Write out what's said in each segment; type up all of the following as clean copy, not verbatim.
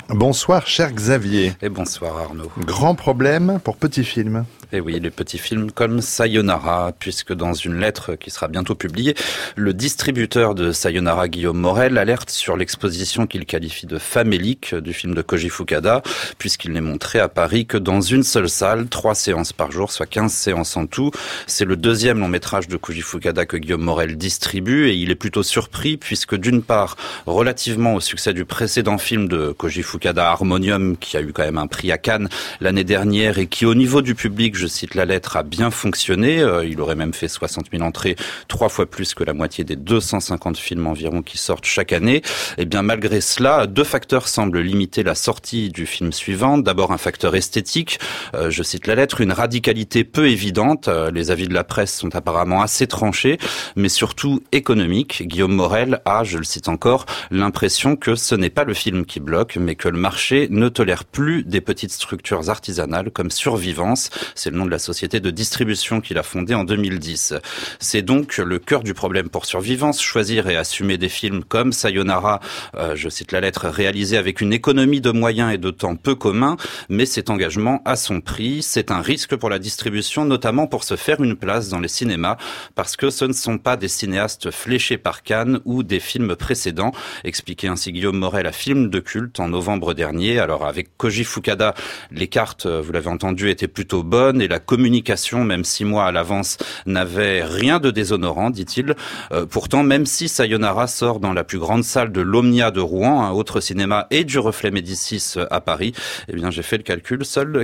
Bonsoir cher Xavier. Et bonsoir Arnaud. Grand problème pour Petit Film. Et oui, les petits films comme Sayonara, puisque dans une lettre qui sera bientôt publiée, le distributeur de Sayonara, Guillaume Morel, alerte sur l'exposition qu'il qualifie de famélique du film de Koji Fukada, puisqu'il n'est montré à Paris que dans une seule salle, 3 séances par jour, soit 15 séances en tout. C'est le deuxième long métrage de Koji Fukada que Guillaume Morel distribue, et il est plutôt surpris, puisque d'une part, relativement au succès du précédent film de Koji Fukada, Harmonium, qui a eu quand même un prix à Cannes l'année dernière, et qui au niveau du public, je cite la lettre, a bien fonctionné. Il aurait même fait 60 000 entrées, 3 fois plus que la moitié des 250 films environ qui sortent chaque année. Et bien malgré cela, 2 facteurs semblent limiter la sortie du film suivant. D'abord un facteur esthétique, je cite la lettre, une radicalité peu évidente. Les avis de la presse sont apparemment assez tranchés, mais surtout économique. Guillaume Morel a, je le cite encore, l'impression que ce n'est pas le film qui bloque, mais que le marché ne tolère plus des petites structures artisanales comme Survivance. C'est le nom de la société de distribution qu'il a fondée en 2010. C'est donc le cœur du problème pour Survivance, choisir et assumer des films comme Sayonara, je cite la lettre, réalisé avec une économie de moyens et de temps peu commun, mais cet engagement a son prix. C'est un risque pour la distribution, notamment pour se faire une place dans les cinémas, parce que ce ne sont pas des cinéastes fléchés par Cannes ou des films précédents, expliquait ainsi Guillaume Morel à Film de Culte en novembre dernier. Alors avec Koji Fukada, les cartes, vous l'avez entendu, étaient plutôt bonnes, et la communication, même 6 mois à l'avance, n'avait rien de déshonorant, dit-il. Pourtant, même si Sayonara sort dans la plus grande salle de l'Omnia de Rouen, un autre cinéma, et du Reflet Médicis à Paris, eh bien j'ai fait le calcul, seules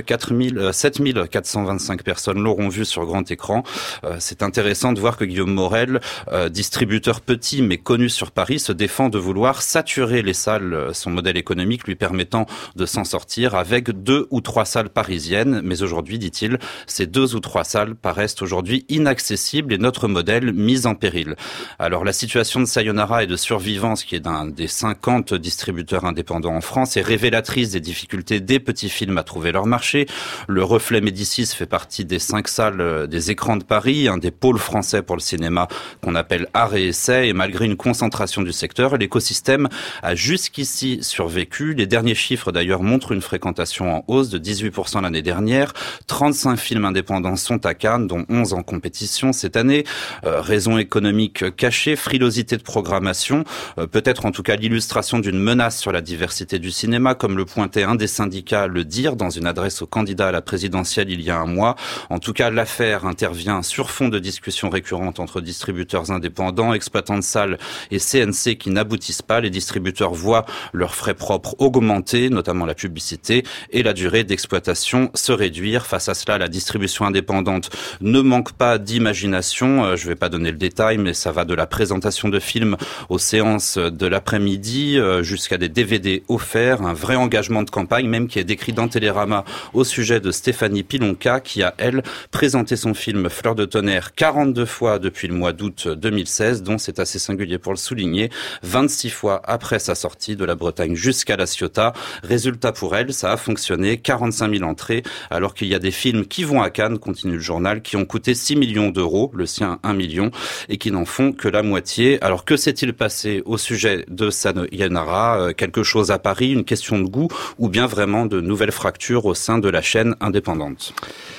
7 425 personnes l'auront vu sur grand écran. C'est intéressant de voir que Guillaume Morel, distributeur petit mais connu sur Paris, se défend de vouloir saturer les salles, son modèle économique lui permettant de s'en sortir avec 2 ou 3 salles parisiennes. Mais aujourd'hui, dit-il, ces 2 ou 3 salles paraissent aujourd'hui inaccessibles et notre modèle mis en péril. Alors la situation de Sayonara et de Survivance, qui est d'un des 50 distributeurs indépendants en France, est révélatrice des difficultés des petits films à trouver leur marché. Le Reflet Médicis fait partie des 5 salles des écrans de Paris, un des pôles français pour le cinéma qu'on appelle art et essai, et malgré une concentration du secteur, l'écosystème a jusqu'ici survécu. Les derniers chiffres d'ailleurs montrent une fréquentation en hausse de 18% l'année dernière. 35 films indépendants sont à Cannes, dont 11 en compétition cette année. Raison économique cachée, frilosité de programmation, peut-être en tout cas l'illustration d'une menace sur la diversité du cinéma, comme le pointait un des syndicats, le DIR, dans une adresse au candidat à la présidentielle il y a un mois. En tout cas, l'affaire intervient sur fond de discussions récurrentes entre distributeurs indépendants, exploitants de salles et CNC qui n'aboutissent pas. Les distributeurs voient leurs frais propres augmenter, notamment la publicité, et la durée d'exploitation se réduire. Face à cela, la distribution indépendante ne manque pas d'imagination. Je ne vais pas donner le détail, mais ça va de la présentation de films aux séances de l'après-midi jusqu'à des DVD offerts. Un vrai engagement de campagne, même qui est décrit dans Télérama au sujet de Stéphanie Pilonka, qui a, elle, présenté son film Fleur de tonnerre 42 fois depuis le mois d'août 2016, dont c'est assez singulier pour le souligner, 26 fois après sa sortie de la Bretagne jusqu'à La Ciotat. Résultat pour elle, ça a fonctionné, 45 000 entrées, alors qu'il y a des films qui vont à Cannes, continue le journal, qui ont coûté 6 millions d'euros, le sien 1 million, et qui n'en font que la moitié. Alors que s'est-il passé au sujet de Sayonara? Quelque chose à Paris, une question de goût, ou bien vraiment de nouvelles fractures au sein de la chaîne indépendante?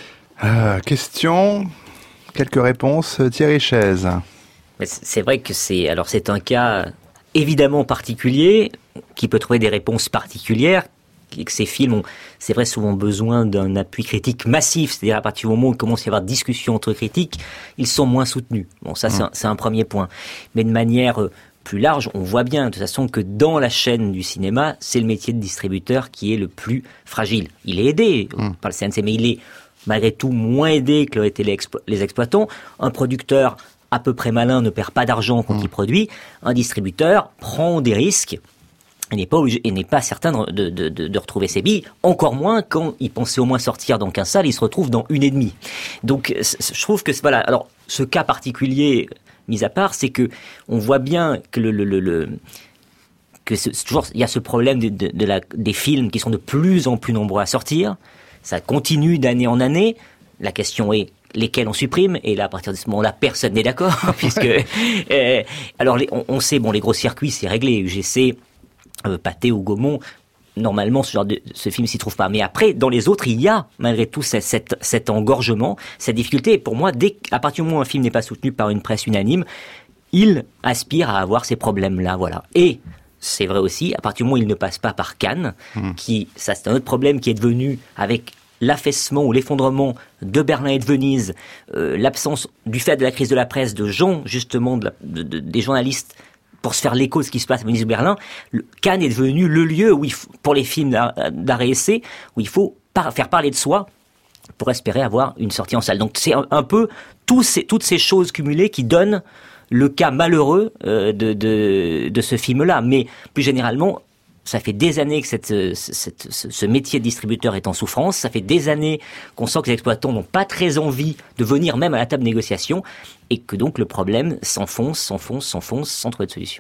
Question, quelques réponses. Thierry Chaise. C'est vrai que c'est un cas évidemment particulier, qui peut trouver des réponses particulières, et que ces films ont, c'est vrai, souvent besoin d'un appui critique massif, c'est-à-dire à partir du moment où il commence à y avoir discussion entre critiques, ils sont moins soutenus. Bon, ça c'est un premier point. Mais de manière plus large, on voit bien de toute façon que dans la chaîne du cinéma, c'est le métier de distributeur qui est le plus fragile. Il est aidé par le CNC, mais il est malgré tout moins aidé que l'auraient été les exploitants. Un producteur à peu près malin ne perd pas d'argent quand il produit. Un distributeur prend des risques et n'est pas certain de retrouver ses billes, encore moins quand il pensait au moins sortir dans 15 salles, il se retrouve dans 1,5. Donc je trouve que voilà. Alors ce cas particulier mis à part, c'est que on voit bien que toujours il y a ce problème des films qui sont de plus en plus nombreux à sortir. Ça continue d'année en année. La question est lesquels on supprime, et là à partir de ce moment-là personne n'est d'accord puisque alors on sait, bon, les gros circuits c'est réglé, UGC, Pathé ou Gaumont, normalement, ce film s'y trouve pas. Mais après, dans les autres, il y a malgré tout cet engorgement, cette difficulté. Et pour moi, à partir du moment où un film n'est pas soutenu par une presse unanime, il aspire à avoir ces problèmes-là, voilà. Et c'est vrai aussi, à partir du moment où il ne passe pas par Cannes, ça c'est un autre problème qui est devenu avec l'affaissement ou l'effondrement de Berlin et de Venise, l'absence du fait de la crise de la presse, de gens justement, des journalistes pour se faire l'écho de ce qui se passe à Venise ou Berlin, Cannes est devenu le lieu où pour les films d'art et essai, où il faut faire parler de soi pour espérer avoir une sortie en salle. Donc c'est un peu toutes ces choses cumulées qui donnent le cas malheureux de ce film-là. Mais plus généralement, ça fait des années que ce métier de distributeur est en souffrance. Ça fait des années qu'on sent que les exploitants n'ont pas très envie de venir même à la table de négociation et que donc le problème s'enfonce sans trouver de solution.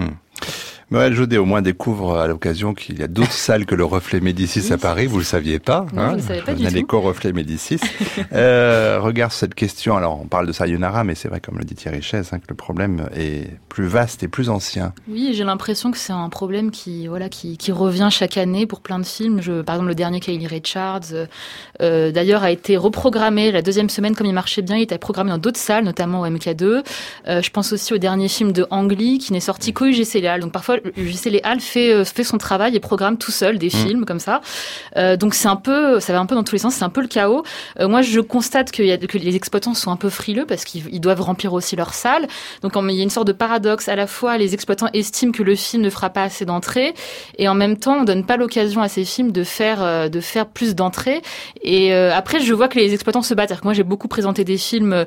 Noël Jaudet au moins découvre à l'occasion qu'il y a d'autres salles que le Reflet Médicis à Paris. Vous le saviez pas? Non, je ne savais pas du tout. L'écho Reflet Médicis. Regarde cette question. Alors, on parle de Sayonara, mais c'est vrai, comme le dit Thierry Chaise, que le problème est plus vaste et plus ancien. Oui, j'ai l'impression que c'est un problème qui revient chaque année pour plein de films. Par exemple, le dernier Kaylee Richards, d'ailleurs, a été reprogrammé la deuxième semaine comme il marchait bien. Il était programmé dans d'autres salles, notamment au MK2. Je pense aussi au dernier film de Ang Lee qui n'est sorti qu'au UGC Les Halles. Donc parfois, le UGC Les Halles fait son travail et programme tout seul des films comme ça. Donc ça va un peu dans tous les sens. C'est un peu le chaos. Moi, je constate que les exploitants sont un peu frileux parce qu'ils doivent remplir aussi leurs salles. Donc il y a une sorte de paradoxe. À la fois, les exploitants estiment que le film ne fera pas assez d'entrées et en même temps, on donne pas l'occasion à ces films de faire plus d'entrées. Et après, je vois que les exploitants se battent. C'est-à-dire que moi, j'ai beaucoup présenté des films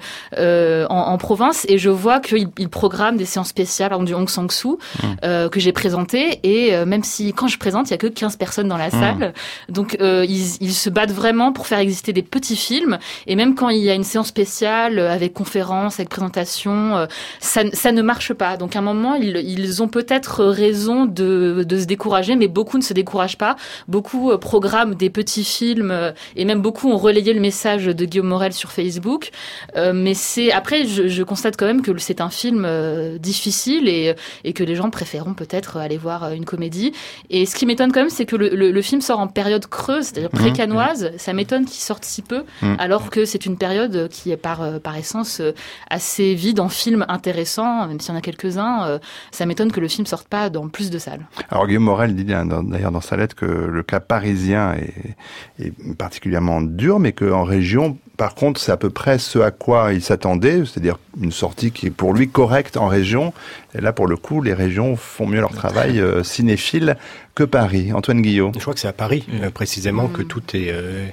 en province et je vois qu'ils programment des séances spéciales, par exemple du Hong Sang-soo, que j'ai présenté. Et même si, quand je présente, il y a que 15 personnes dans la salle. Donc, ils se battent vraiment pour faire exister des petits films. Et même quand il y a une séance spéciale avec conférence, avec présentation, ça ne marche pas. Donc, à un moment, ils ont peut-être raison de se décourager, mais beaucoup ne se découragent pas. Beaucoup programment des petits films et même beaucoup ont relayé le message de Guillaume Morel sur Facebook. Mais après, je constate quand même que c'est un film difficile et que les gens préféreront peut-être aller voir une comédie. Et ce qui m'étonne quand même, c'est que le film sort en période creuse, c'est-à-dire pré-cannoise. Ça m'étonne qu'il sorte si peu, alors que c'est une période qui est par essence assez vide en films intéressants, même s'il y en a quelques-uns. Ça m'étonne que le film sorte pas dans plus de salles. Alors Guillaume Morel dit d'ailleurs dans sa lettre que le cas parisien est particulièrement dur, mais qu'en région, par contre, c'est à peu près ce à quoi il s'attendait, c'est-à-dire une sortie qui est pour lui correcte en région. Et là, pour le coup, les régions font mieux leur travail cinéphile que Paris. Antoine Guillot. Je crois que c'est à Paris, précisément, que tout est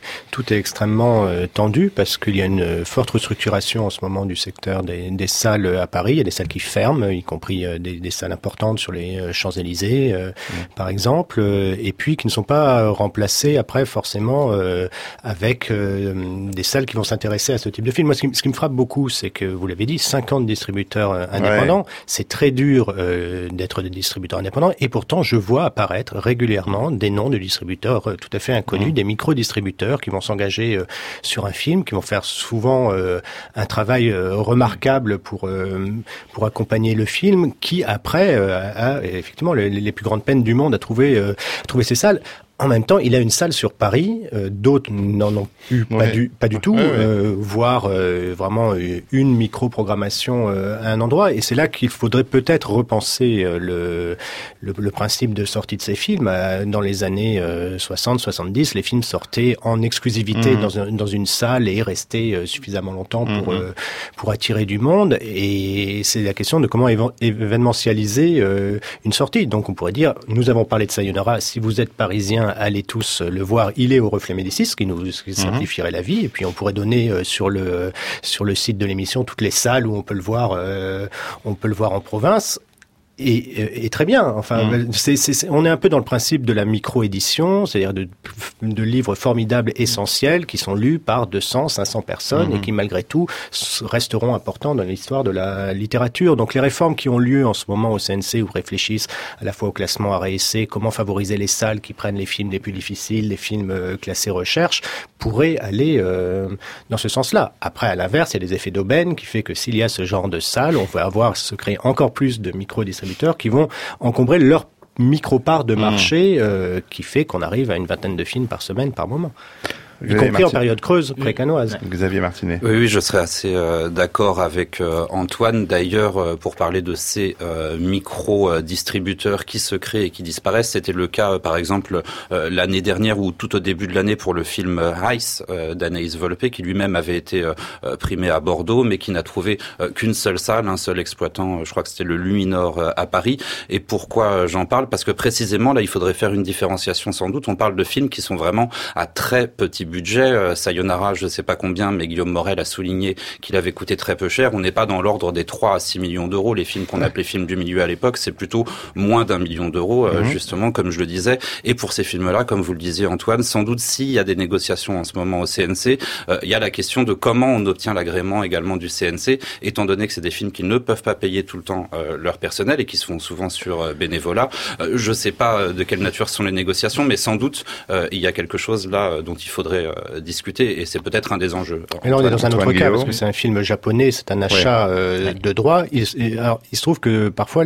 extrêmement tendu, parce qu'il y a une forte restructuration en ce moment du secteur des salles à Paris. Il y a des salles qui ferment, y compris des salles importantes sur les Champs-Élysées, par exemple, et puis qui ne sont pas remplacées après forcément avec des salles qui vont s'intéresser à ce type de film. Moi, ce qui me frappe beaucoup, c'est que, vous l'avez dit, 50 distributeurs indépendants. Ouais. C'est très dur d'être des distributeurs indépendants, et pourtant, je vois apparaître régulièrement des noms de distributeurs tout à fait inconnus, des micro-distributeurs qui vont s'engager sur un film, qui vont faire souvent un travail remarquable pour accompagner le film, qui après a effectivement les plus grandes peines du monde à trouver ces salles. En même temps, il a une salle sur Paris, d'autres n'en ont eu pas du tout, voire vraiment une micro-programmation à un endroit. Et c'est là qu'il faudrait peut-être repenser le principe de sortie de ces films. Dans les années 60-70, les films sortaient en exclusivité dans une salle et restaient suffisamment longtemps pour attirer du monde. Et c'est la question de comment événementialiser une sortie. Donc on pourrait dire, nous avons parlé de Sayonara, si vous êtes parisien, allez tous le voir, il est au Reflet Médicis, ce qui simplifierait la vie. Et puis on pourrait donner sur le site de l'émission toutes les salles où on peut le voir en province. Et très bien. Enfin, on est un peu dans le principe de la micro-édition, c'est-à-dire de livres formidables, essentiels, qui sont lus par 200, 500 personnes et qui, malgré tout, resteront importants dans l'histoire de la littérature. Donc, les réformes qui ont lieu en ce moment au CNC, où réfléchissent à la fois au classement arrêt essai, comment favoriser les salles qui prennent les films les plus difficiles, les films classés recherche, pourraient aller dans ce sens-là. Après, à l'inverse, il y a des effets d'aubaine qui fait que s'il y a ce genre de salles, on va se créer encore plus de micro-distributeurs qui vont encombrer leur micro-part de marché qui fait qu'on arrive à une vingtaine de films par semaine, par moment. Y compris en période creuse pré-canoise. Xavier Martinet. Oui, je serais assez d'accord avec Antoine. D'ailleurs, pour parler de ces micro-distributeurs qui se créent et qui disparaissent, c'était le cas, par exemple, l'année dernière ou tout au début de l'année pour le film Ice d'Anaïs Volpe, qui lui-même avait été primé à Bordeaux, mais qui n'a trouvé qu'une seule salle, un seul exploitant, je crois que c'était le Luminor à Paris. Et pourquoi j'en parle? Parce que précisément, là, il faudrait faire une différenciation sans doute. On parle de films qui sont vraiment à très petit budget. Sayonara, je ne sais pas combien, mais Guillaume Morel a souligné qu'il avait coûté très peu cher. On n'est pas dans l'ordre des 3 à 6 millions d'euros. Les films qu'on appelait films du milieu à l'époque, c'est plutôt moins d'1 million d'euros, justement, comme je le disais. Et pour ces films-là, comme vous le disiez, Antoine, sans doute s'il y a des négociations en ce moment au CNC, il y a la question de comment on obtient l'agrément également du CNC, étant donné que c'est des films qui ne peuvent pas payer tout le temps leur personnel et qui se font souvent sur bénévolat. Je ne sais pas de quelle nature sont les négociations, mais sans doute il y a quelque chose là dont il faudrait discuter, et c'est peut-être un des enjeux. Mais là, on est dans un autre cas, parce que c'est un film japonais, c'est un achat de droits. Alors, il se trouve que parfois,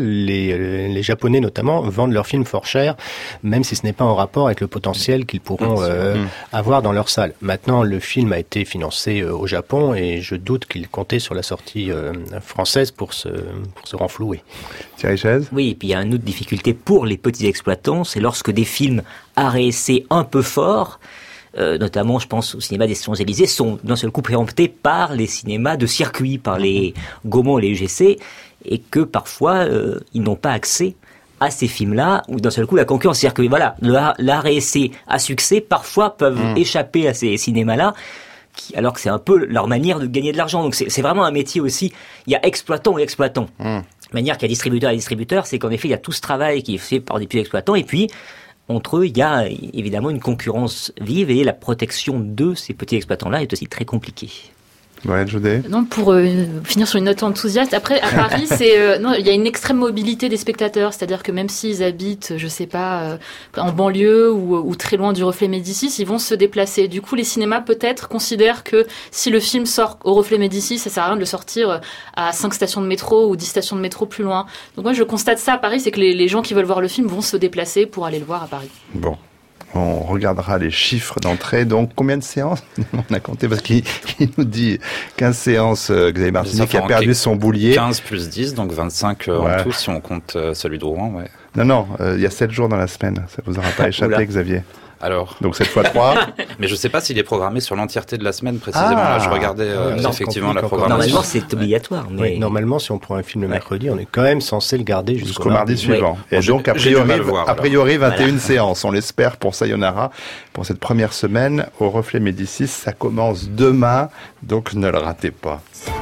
les Japonais, notamment, vendent leurs films fort cher, même si ce n'est pas en rapport avec le potentiel qu'ils pourront avoir dans leur salle. Maintenant, le film a été financé au Japon, et je doute qu'ils comptaient sur la sortie française pour se renflouer. Thierry Chaise ? Oui, et puis il y a une autre difficulté pour les petits exploitants, c'est lorsque des films à réessai un peu forts, notamment je pense au cinéma des Champs-Élysées, sont d'un seul coup préemptés par les cinémas de circuit, par les Gaumont et les UGC, et que parfois ils n'ont pas accès à ces films-là, où d'un seul coup la concurrence, c'est-à-dire que voilà, la réessai à succès parfois peuvent échapper à ces cinémas-là, alors que c'est un peu leur manière de gagner de l'argent. Donc c'est vraiment un métier aussi, il y a exploitant et exploitant. De manière qu'il y a distributeur et distributeur, c'est qu'en effet il y a tout ce travail qui est fait par des petits exploitants, et puis entre eux, il y a évidemment une concurrence vive, et la protection de ces petits exploitants-là est aussi très compliquée. Ouais, Jodé. Non, pour finir sur une note enthousiaste, après, à Paris, non, il y a une extrême mobilité des spectateurs, c'est-à-dire que même s'ils habitent, je sais pas, en banlieue ou très loin du Reflet Médicis, ils vont se déplacer. Du coup, les cinémas, peut-être, considèrent que si le film sort au Reflet Médicis, ça sert à rien de le sortir à 5 stations de métro ou 10 stations de métro plus loin. Donc moi, je constate ça à Paris, c'est que les gens qui veulent voir le film vont se déplacer pour aller le voir à Paris. Bon. On regardera les chiffres d'entrée. Donc, combien de séances on a compté? Parce qu'il nous dit 15 séances, Xavier Martinet, qui a perdu son boulier. 15 plus 10, donc 25 en tout, si on compte celui de Rouen. Ouais. Non, il y a 7 jours dans la semaine. Ça vous aura pas échappé, Xavier? Alors. Donc 7 fois 3. Mais je sais pas s'il est programmé sur l'entièreté de la semaine, précisément. Là, je regardais effectivement la programmation. Normalement, c'est obligatoire. Mais... Oui, normalement, si on prend un film le mercredi, on est quand même censé le garder jusqu'au mardi suivant. Oui. Et donc, a priori 21 séances. On l'espère pour Sayonara, pour cette première semaine au Reflet Médicis. Ça commence demain, donc ne le ratez pas.